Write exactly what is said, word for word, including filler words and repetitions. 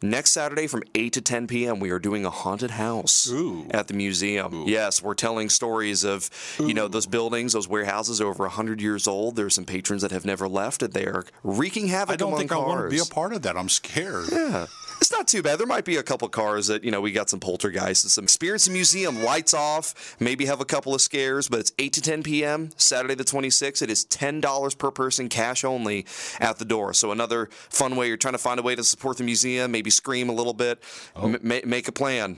Next Saturday from eight to ten p.m., we are doing a haunted house Ooh. at the museum. Ooh. Yes, we're telling stories of, Ooh. you know, those buildings, those warehouses are over one hundred years old. There's some patrons that have never left, and they are wreaking havoc I don't among think cars. I want to be a part of that. I'm scared. Yeah. It's not too bad. There might be a couple cars that, you know, we got some poltergeists and some spirits in museum, lights off, maybe have a couple of scares, but it's eight to ten p.m., Saturday the twenty-sixth. It is ten dollars per person, cash only, at the door. So another fun way, you're trying to find a way to support the museum, maybe scream a little bit, oh. m- make a plan.